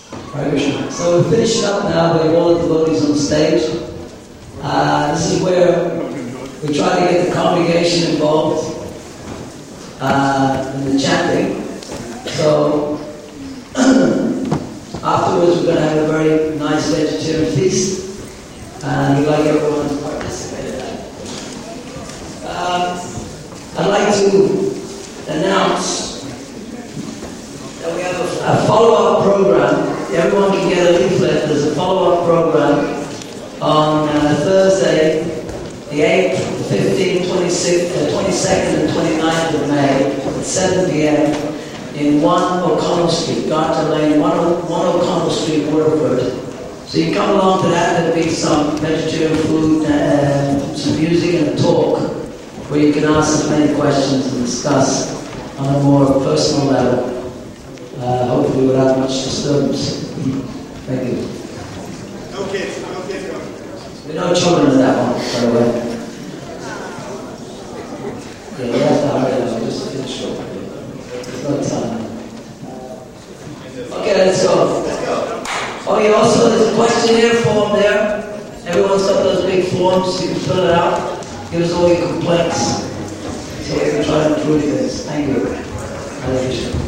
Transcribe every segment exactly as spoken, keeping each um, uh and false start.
Hare Krishna. So we're finishing up now with all the devotees on stage. Uh, this is where we try to get the congregation involved uh, in the chanting. So afterwards we're going to have a very nice vegetarian feast. And we'd like everyone to participate in that. Uh, I'd like to announce that we have a, a follow-up program. Everyone can get a leaflet. There's a follow-up program on uh, Thursday, the eighth, the fifteenth, twenty-sixth, uh, twenty-second and twenty-ninth of May at seven p.m. in one O'Connell Street, Garter Lane, one O'Connell Street, Waterford. So you can come along to that. There'll be some vegetarian food, uh, some music and a talk where you can ask as many questions and discuss on a more personal level. Uh, hopefully without much disturbance. Thank you. No kids, no kids. There are no children in that one, by the way. Yeah, you have to hurry up. Just finish up. There's no time. Okay, let's go. Let's go. Oh, yeah, also there's a questionnaire form there. Everyone's got those big forms. You can fill it out. Give us all your complaints. So we can try to improve this. Thank you. Hare Krishna.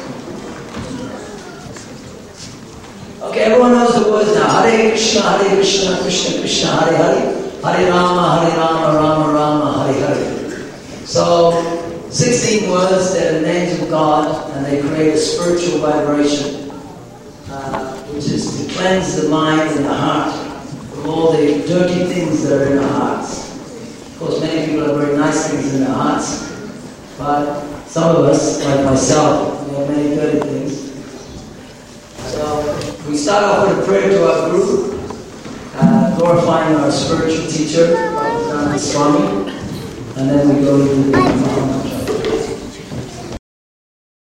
Okay, everyone knows the words now. Hare Krishna, Hare Krishna, Krishna Krishna, Hare Hare. Hare Rama, Hare Rama, Rama Rama, Hare Hare. So, sixteen words, they're the names of God, and they create a spiritual vibration, uh, which is to cleanse the mind and the heart from all the dirty things that are in our hearts. Of course, many people have very nice things in their hearts, but some of us, like myself, we have many dirty things. So, we start off with a prayer to our guru, uh, glorifying our spiritual teacher, Bhaktivedanta Swami, and then we go into the